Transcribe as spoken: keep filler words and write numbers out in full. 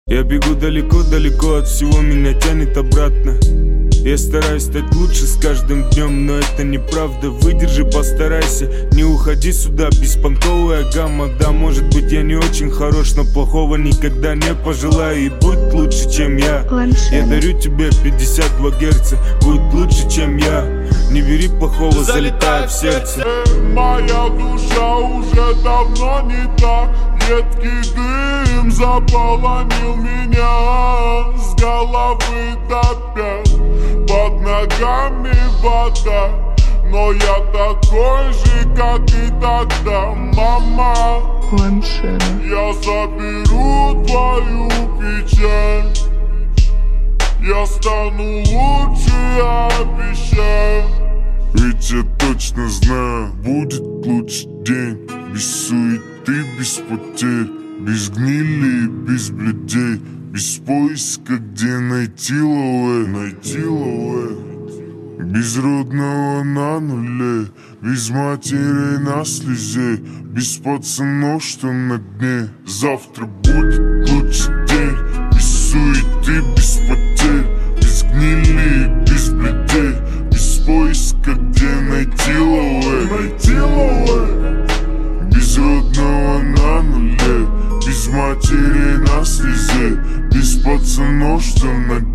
Я бегу далеко-далеко от всего, меня тянет обратно. Я стараюсь стать лучше с каждым днем, но это неправда. Выдержи, постарайся, не уходи сюда. Беспонтовая гамма, да, может быть я не очень хорош, но плохого никогда не пожелаю. И будь лучше, чем я. Я дарю тебе пятьдесят два герца, будь лучше, чем я. Не бери плохого, залетай в сердце. Моя душа уже давно не та. Едкий дым заполонил меня с головы до пят. Под ногами вода, но я такой же, как и тогда. Мама, я заберу твою печаль. Я стану лучше, обещаю. Ведь я точно знаю, будет лучший день. Без суеты, без потерь, без гнили, без блюдей, без поиска, где найти лове, найти лове. Без родного на нуле, без матери на слезе, без пацанов, что на дне. Завтра будет лучший день. Без суеты, без потерь, без гнили, без блюдей, без поиска, где найти лове, найти лове. Без родного на нуле, без матери на слезе, без пацанов, что на